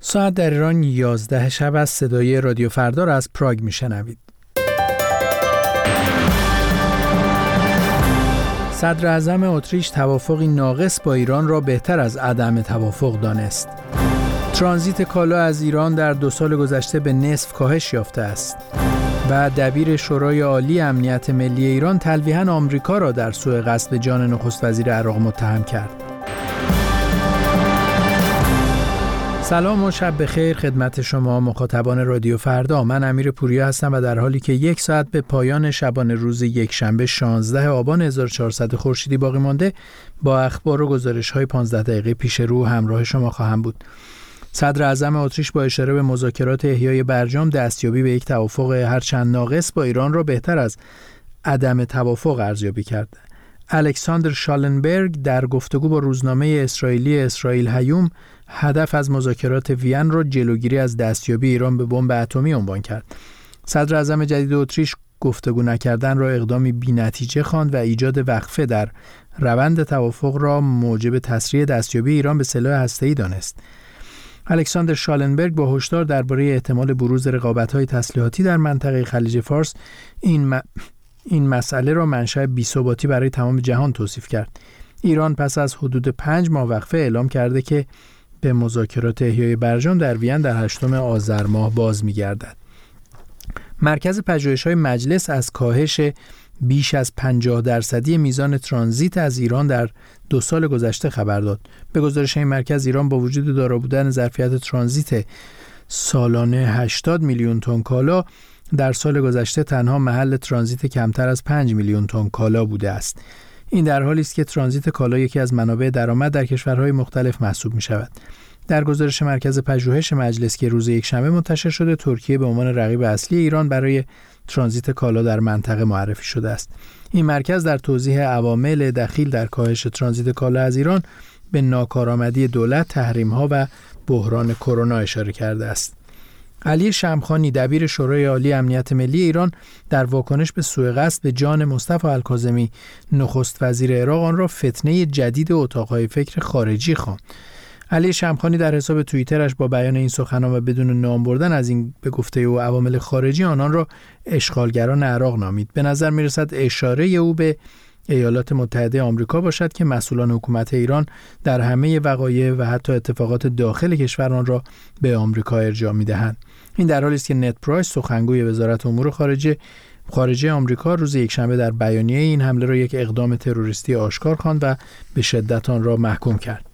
ساعت در ایران 11 شب از صدای رادیو فردا را از پراگ میشنوید. صدر اعظم اتریش توافقی ناقص با ایران را بهتر از عدم توافق دانست. ترانزیت کالا از ایران در 2 سال گذشته به نصف کاهش یافته است. و دبیر شورای عالی امنیت ملی ایران تلویحاً آمریکا را در سوء قصد جان نخست وزیر عراق متهم کرد. سلام و شب بخیر خدمت شما مخاطبان رادیو فردا. من امیر پوریا هستم و در حالی که 1 ساعت به پایان شبانه روز یکشنبه 16 آبان 1400 خورشیدی باقی مانده، با اخبار و گزارش‌های 15 دقیقه پیش رو همراه شما خواهم بود. صدر اعظم اتریش با اشاره به مذاکرات احیای برجام دستیابی به یک توافق هرچند ناقص با ایران را بهتر از عدم توافق ارزیابی کرد. الکساندر شالنبرگ در گفتگو با روزنامه اسرائیلی اسرائیل هیوم هدف از مذاکرات وین را جلوگیری از دستیابی ایران به بمب اتمی عنوان کرد. صدر اعظم جدید اتریش گفتگو نکردن را اقدامی بی‌نتیجه خواند و ایجاد وقفه در روند توافق را موجب تسریع دستیابی ایران به سلاح هسته‌ای دانست. الکساندر شالنبرگ با هشدار درباره احتمال بروز رقابت‌های تسلیحاتی در منطقه خلیج فارس این مسئله را منشأ بی‌ثباتی برای تمام جهان توصیف کرد. ایران پس از حدود 5 ماه وقفه اعلام کرده که به مذاکرات احیای برجام در وین در 8 آذر ماه باز می‌گردد. مرکز پژوهش‌های مجلس از کاهش بیش از 50% میزان ترانزیت از ایران در 2 سال گذشته خبر داد. به گزارش این مرکز ایران با وجود دارا بودن ظرفیت ترانزیت سالانه 80 میلیون تن کالا در سال گذشته تنها محل ترانزیت کمتر از 5 میلیون تن کالا بوده است. این در حالی است که ترانزیت کالا یکی از منابع درآمد در کشورهای مختلف محسوب می شود. در گزارش مرکز پژوهش مجلس که روز یکشنبه منتشر شده، ترکیه به عنوان رقیب اصلی ایران برای ترانزیت کالا در منطقه معرفی شده است. این مرکز در توضیح عوامل دخیل در کاهش ترانزیت کالا از ایران به ناکارآمدی دولت، تحریم‌ها و بحران کرونا اشاره کرده است. علی شمخانی دبیر شورای عالی امنیت ملی ایران در واکنش به سوء قصد به جان مصطفی الکاظمی نخست وزیر عراق آن را فتنه جدید اتاق‌های فکر خارجی خواند. علی شمخانی در حساب توییترش با بیان این سخنان و بدون نام بردن از این به گفته او عوامل خارجی آنان را اشغالگران عراق نامید. به نظر می‌رسد اشاره او به ایالات متحده آمریکا باشد که مسئولان حکومت ایران در همه وقایع و حتی اتفاقات داخل کشور آن را به آمریکا ارجاع می‌دهند. این در حالی است که نت پرایس سخنگوی وزارت امور خارجه آمریکا روز یکشنبه در بیانیه این حمله را یک اقدام تروریستی آشکار خواند و به شدت آن را محکوم کرد.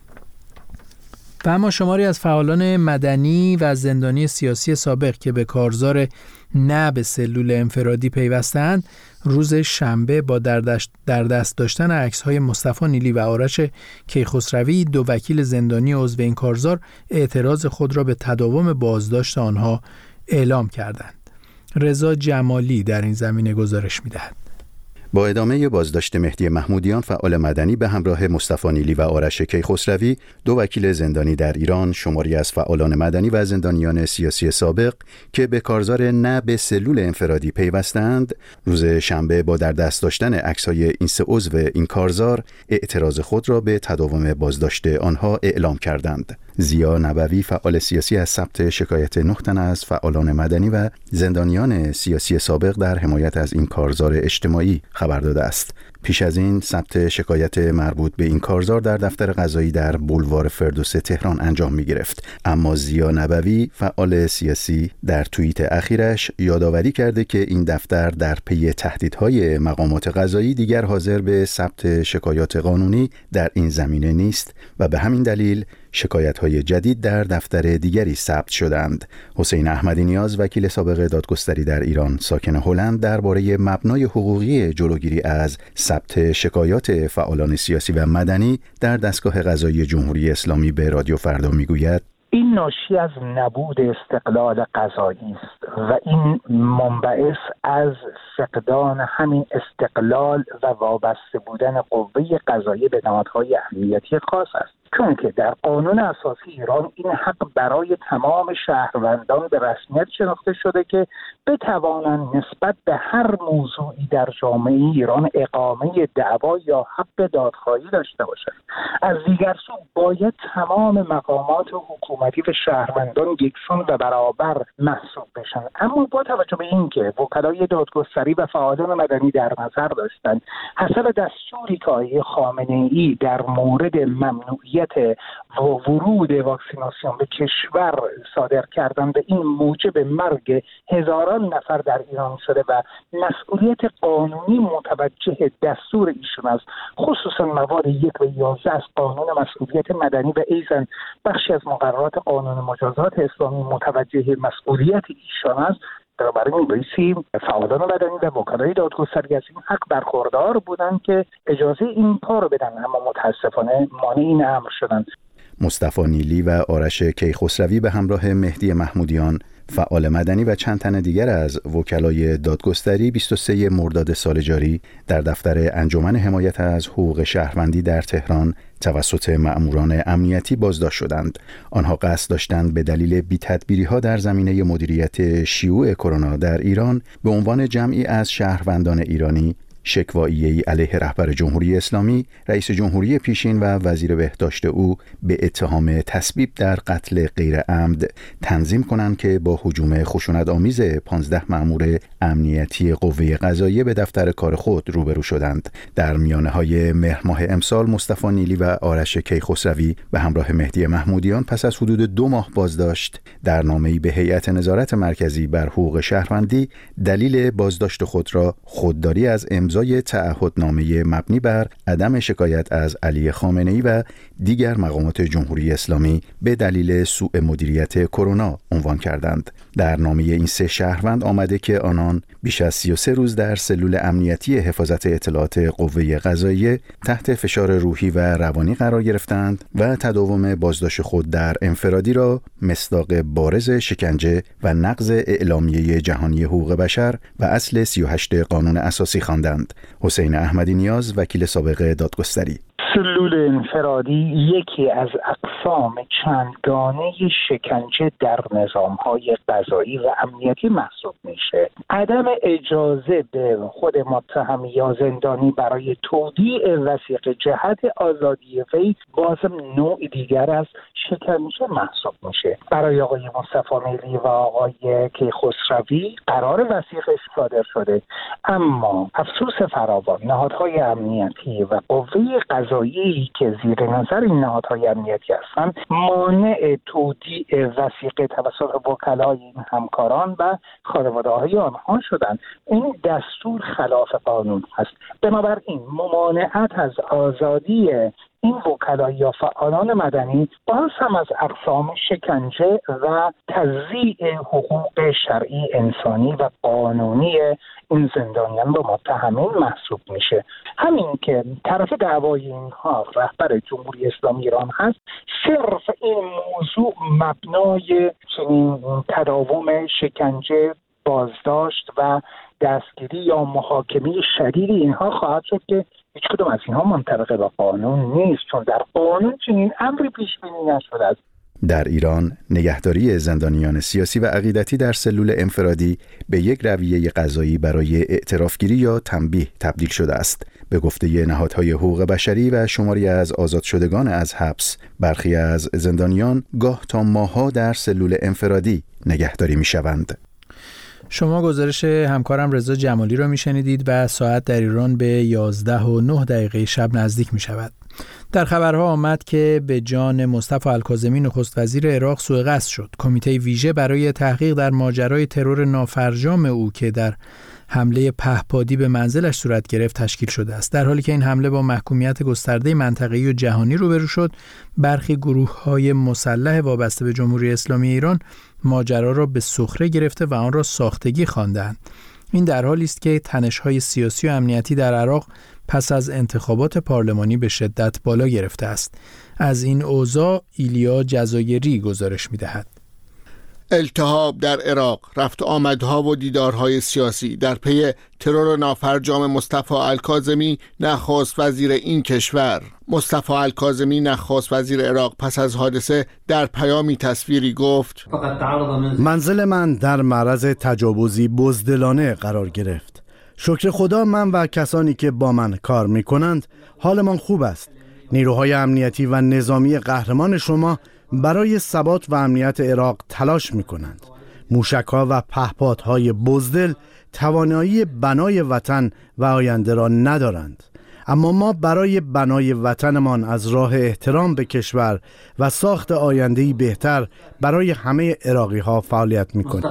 و اما شماری از فعالان مدنی و زندانی سیاسی سابق که به کارزار نه به سلول انفرادی پیوستند، روز شنبه با در دست داشتن عکس‌های مصطفی نیلی و آرش کیخسروی، 2 وکیل زندانی عضو این کارزار، اعتراض خود را به تداوم بازداشت آنها اعلام کردند. رضا جمالی در این زمینه گزارش می‌دهد. با ادامه بازداشت مهدی محمودیان، فعال مدنی به همراه مصطفی نیلی و آرش کیخسروی، 2 وکیل زندانی در ایران، شماری از فعالان مدنی و زندانیان سیاسی سابق که به کارزار نه به سلول انفرادی پیوستند، روز شنبه با در دست داشتن عکس‌های این 3 عضو این کارزار اعتراض خود را به تداوم بازداشت آنها اعلام کردند. زیا نبوی، فعال سیاسی، از ثبت شکایت 9 تن از فعالان مدنی و زندانیان سیاسی سابق در حمایت از این کارزار اجتماعی خبر داده است. پیش از این ثبت شکایت مربوط به این کارزار در دفتر قضایی در بولوار فردوس تهران انجام می گرفت. اما زیا نبوی، فعال سیاسی، در توییت اخیرش یادآوری کرده که این دفتر در پی تهدیدهای مقامات قضایی دیگر حاضر به ثبت شکایات قانونی در این زمینه نیست و به همین دلیل شکایت‌های جدید در دفتر دیگری ثبت شدند. حسین احمدی نیاز، وکیل سابق دادگستری در ایران ساکن هلند، درباره مبنای حقوقی جلوگیری از ثبت شکایات فعالان سیاسی و مدنی در دستگاه قضایی جمهوری اسلامی به رادیو فردا میگوید: این ناشی از نبود استقلال قضایی است و این منبعث از فقدان همین استقلال و وابسته بودن قوه قضاییه به نهادهای امنیتی خاص است. چون که در قانون اساسی ایران این حق برای تمام شهروندان به رسمیت شناخته شده که بتوانند نسبت به هر موضوعی در جامعه ایران اقامه دعوا یا حق دادخواهی داشته باشند. از دیگر سو باید تمام مقامات حکومتی و شهروندان یکسان و برابر محسوب بشن. اما با توجه به اینکه وکلای دادگستری و فعالان مدنی در نظر داشتند حسب دستوری که آقای خامنه‌ای در مورد ممنوعیت ورود واکسیناسیون به کشور صادر کردن به این موجب مرگ هزاران نفر در ایران شده و مسئولیت قانونی متوجه دستور ایشون است، خصوصا مواد 1 و 11 از قانون مسئولیت مدنی و ایضاً بخشی از مقررات قانون مجازات اسلامی متوجه مسئولیت ایشان است. برای این بایستی فعالان مدنی و وکلای دادگستری از این حق برخوردار بودند که اجازه این کار رو بدن، اما متاسفانه مانع این امر شدند. مصطفی نیلی و آرش کیخسروی به همراه مهدی محمودیان فعال مدنی و چند تن دیگر از وکلای دادگستری 23 مرداد سال جاری در دفتر انجمن حمایت از حقوق شهروندی در تهران توسط مأموران امنیتی بازداشت شدند. آنها قصد داشتند به دلیل بی‌تدبیری‌ها در زمینه مدیریت شیوع کرونا در ایران به عنوان جمعی از شهروندان ایرانی شکوایی‌ای علیه رهبر جمهوری اسلامی، رئیس جمهوری پیشین و وزیر بهداشت او به اتهام تسبیب در قتل غیر عمد تنظیم کنند که با هجوم خشونت‌آمیز 15 مأمور امنیتی قوه قضاییه به دفتر کار خود روبرو شدند. در میانه‌های مهر ماه امسال مصطفی نیلی و آرش کیخسروی به همراه مهدی محمودیان پس از حدود 2 ماه بازداشت در نامه‌ای به هیئت نظارت مرکزی بر حقوق شهروندی دلیل بازداشت خود را خودداری از امضای تعهدنامه مبنی بر عدم شکایت از علی خامنه‌ای و دیگر مقامات جمهوری اسلامی به دلیل سوء مدیریت کرونا عنوان کردند. در نامه این 3 شهروند آمده که آنان بیش از 33 روز در سلول امنیتی حفاظت اطلاعات قوه قضاییه تحت فشار روحی و روانی قرار گرفتند و تداوم بازداشت خود در انفرادی را مصداق بارز شکنجه و نقض اعلامیه جهانی حقوق بشر و اصل 38 قانون اساسی خواندند. حسین احمدی نیاز، وکیل سابق دادگستری: سلول انفرادی یکی از اقسام چندگانه شکنجه در نظام‌های قضایی و امنیتی محسوب میشه. عدم اجازه به خود متهم یا زندانی برای تودیع وثیقه جهت آزادی وی بازم نوع دیگر از شکنجه محسوب میشه. برای آقای مصطفی نیلی و آقای کیخسروی قرار وثیقه صادر شده، اما افسوس فراوان نهادهای امنیتی و قوه قضاییه که زیر نظر این نهادهای امنیتی هستند مانع تودیع وثیقه توسط وکلای این همکاران و خانواده‌های آنها شدند. این دستور خلاف قانون است. بنابراین ممانعت از آزادی این وکلا یا فعالان مدنی باز هم از اقسام شکنجه و تضییع حقوق شرعی انسانی و قانونی این زندانیان و متهمین محسوب میشه. همین که طرف دعوای اینها رهبر جمهوری اسلامی ایران هست، صرف این موضوع مبنای چنین تداوم شکنجه، بازداشت و دستگیری یا محاکمه شدید اینها خواهد شد که هیچ کدوم از اینها منطبق با قانون نیست، چون در قانون چنین امری پیش بینی نشده است. در ایران نگهداری زندانیان سیاسی و عقیدتی در سلول انفرادی به یک رویه قضایی برای اعترافگیری یا تنبیه تبدیل شده است. به گفته نهادهای حقوق بشری و شماری از آزاد شدگان از حبس، برخی از زندانیان گاه تا ماه‌ها در سلول انفرادی نگهداری می‌شوند. شما گزارش همکارم رضا جمالی را میشنیدید و ساعت در ایران به 11:09 شب نزدیک می شود. در خبرها آمد که به جان مصطفی الکاظمی نخست وزیر عراق سوء قصد شد. کمیته ویژه برای تحقیق در ماجرای ترور نافرجام او که در حمله پهپادی به منزلش صورت گرفت تشکیل شده است. در حالی که این حمله با محکومیت گسترده منطقه‌ای و جهانی روبرو شد، برخی گروه‌های مسلح وابسته به جمهوری اسلامی ایران ماجرا را به سخره گرفته و آن را ساختگی خواندند. این در حالی است که تنش‌های سیاسی و امنیتی در عراق پس از انتخابات پارلمانی به شدت بالا گرفته است. از این اوضاع ایلیا جزایری گزارش می‌دهد. التهاب در عراق، رفت آمدها و دیدارهای سیاسی در پی ترور نافرجام مصطفی الکاظمی نخست وزیر این کشور. مصطفی الکاظمی نخست وزیر عراق پس از حادثه در پیامی تصویری گفت: منزل من در معرض تجاوزی بزدلانه قرار گرفت. شکر خدا من و کسانی که با من کار می‌کنند حالمان خوب است. نیروهای امنیتی و نظامی قهرمان شما برای ثبات و امنیت عراق تلاش می‌کنند. موشک‌ها و پهپادهای بزدل توانایی بنای وطن و آینده را ندارند، اما ما برای بنای وطنمان از راه احترام به کشور و ساخت آینده‌ای بهتر برای همه عراقی‌ها فعالیت می‌کنیم.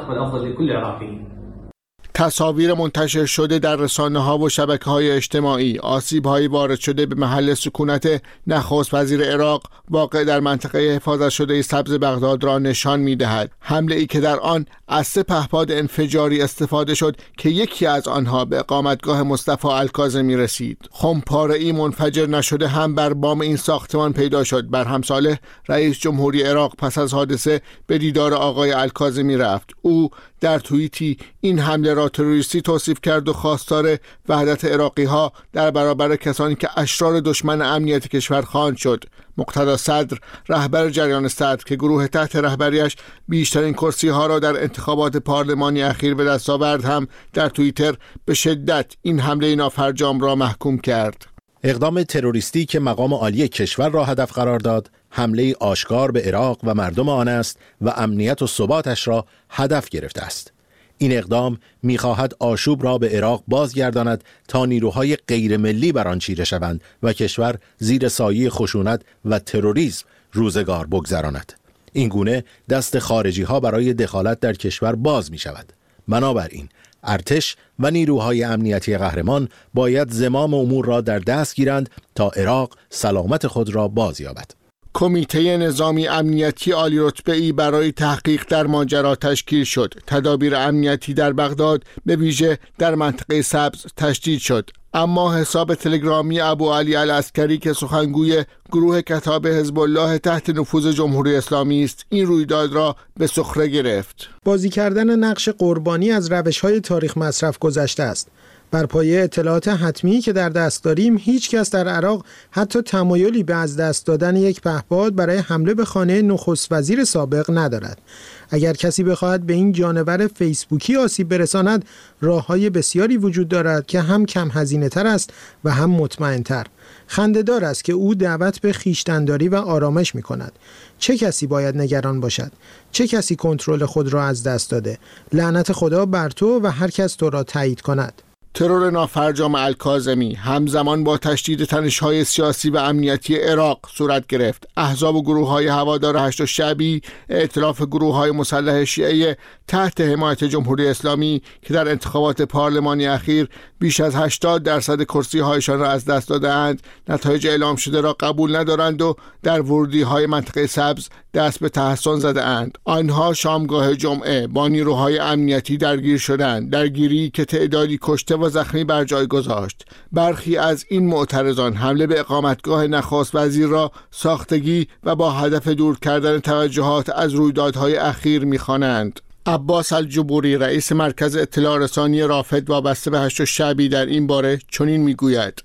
تصاویر منتشر شده در رسانه‌ها و شبکه‌های اجتماعی آسیب‌هایی وارد شده به محل سکونت نخست وزیر عراق واقع در منطقه حفاظت شده سبز بغداد را نشان می‌دهد. حمله‌ای که در آن از 3 پهپاد انفجاری استفاده شد که یکی از آنها به اقامتگاه مصطفی الکاظمی رسید. خمپاره‌ای منفجر نشده هم بر بام این ساختمان پیدا شد. برهم صالح رئیس جمهوری عراق پس از حادثه به دیدار آقای الکاظمی رفت. او در توییتی این حمله را تروریستی توصیف کرد و خواستار وحدت عراقی‌ها در برابر کسانی که اشرار دشمن امنیت کشور خواند شد. مقتدا صدر، رهبر جریان صدر که گروه تحت رهبریش بیشترین کرسی‌ها را در انتخابات پارلمانی اخیر به دست آورد، هم در توییتر به شدت این حمله نافرجام را محکوم کرد. اقدام تروریستی که مقام عالی کشور را هدف قرار داد، حمله آشکار به عراق و مردم آن است و امنیت و ثباتش را هدف گرفته است. این اقدام می‌خواهد آشوب را به عراق بازگرداند تا نیروهای غیرملی بر آن چیره شوند و کشور زیر سایه خشونت و تروریسم روزگار بگذراند. این گونه دست خارجی‌ها برای دخالت در کشور باز می‌شود. بنابراین ارتش و نیروهای امنیتی قهرمان باید زمام امور را در دست گیرند تا عراق سلامت خود را بازیابد. کمیته نظامی امنیتی عالی رتبه‌ای برای تحقیق در ماجرا تشکیل شد. تدابیر امنیتی در بغداد به ویژه در منطقه سبز تشدید شد. اما حساب تلگرامی ابو علی العسکری که سخنگوی گروه کتاب حزب الله تحت نفوذ جمهوری اسلامی است، این رویداد را به سخره گرفت. بازی کردن نقش قربانی از روش‌های تاریخ مصرف گذشته است. بر پایه اطلاعات حتمی که در دست داریم، هیچ کس در عراق حتی تمایلی به از دست دادن یک پهپاد برای حمله به خانه نخست وزیر سابق ندارد. اگر کسی بخواهد به این جانور فیسبوکی آسیب برساند، راه‌های بسیاری وجود دارد که هم کم هزینه تر است و هم مطمئن تر. خنده‌دار است که او دعوت به خویشتن‌داری و آرامش می‌کند. چه کسی باید نگران باشد؟ چه کسی کنترل خود را از دست داده؟ لعنت خدا بر تو و هر کس تو را تایید کند. ترور نافرجام الکاظمی همزمان با تشدید تنش‌های سیاسی و امنیتی عراق صورت گرفت. احزاب و گروه‌های هوادار هشت شعبی، ائتلاف گروه‌های مسلح شیعه تحت حمایت جمهوری اسلامی که در انتخابات پارلمانی اخیر بیش از 80% کرسی‌هایشان را از دست داده‌اند، نتایج اعلام شده را قبول ندارند و در ورودی‌های منطقه سبز دست به تحصن زده‌اند. آنها شامگاه جمعه با نیروهای امنیتی درگیر شدند، درگیری که تعدادی کشته و زخمی بر جای گذاشت. برخی از این معترضان حمله به اقامتگاه نخست وزیر را ساختگی و با هدف دور کردن توجهات از رویدادهای اخیر می‌خوانند. عباس الجبوری رئیس مرکز اطلاع رسانی رافد وابسته به هشت شعبی در این باره چنین میگوید: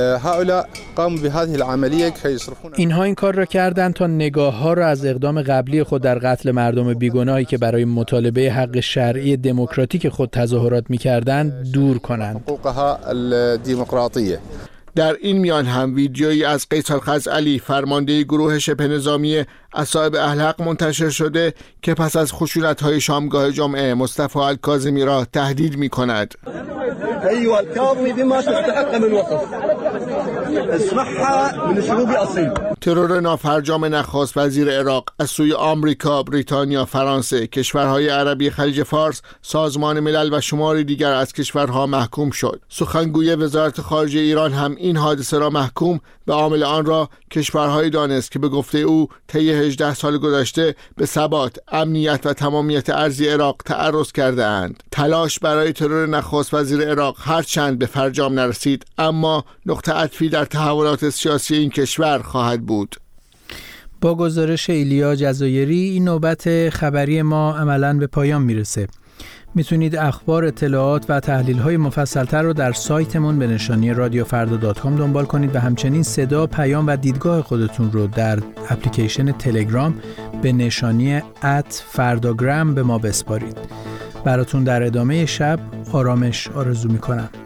اینها این کار را کردند تا نگاه‌ها را از اقدام قبلی خود در قتل مردم بیگناهی که برای مطالبه حق شرعی دموکراتیک خود تظاهرات می‌کردند دور کنند. در این میان هم ویدیویی از قیصر خزعلی فرمانده گروه شبه نظامی اصحاب اهل حق منتشر شده که پس از خشونت‌های شامگاه جمعه مصطفی الکاظمی را تهدید می‌کند. أيها الكاظمي بما تستحق من وصف اسمعها من شعوب أصيل. ترور نافرجام نخست وزیر عراق از سوی آمریکا، بریتانیا، فرانسه، کشورهای عربی خلیج فارس، سازمان ملل و شماری دیگر از کشورها محکوم شد. سخنگوی وزارت خارجه ایران هم این حادثه را محکوم به عامل آن را کشورهای دانست که به گفته او طی 18 سال گذشته به ثبات، امنیت و تمامیت ارضی عراق تعرض کرده اند. تلاش برای ترور نخست وزیر عراق هرچند به فرجام نرسید، اما نقطه عطفی در تحولات سیاسی این کشور خواهد بود. با گزارش ایلیا جزایری این نوبت خبری ما عملاً به پایان میرسه. میتونید اخبار، اطلاعات و تحلیل‌های مفصل‌تر رو در سایتمون به نشانی رادیوفردا.com دنبال کنید و همچنین صدا، پیام و دیدگاه خودتون رو در اپلیکیشن تلگرام به نشانی @فرداگرام به ما بسپارید. براتون در ادامه شب آرامش آرزو می‌کنم.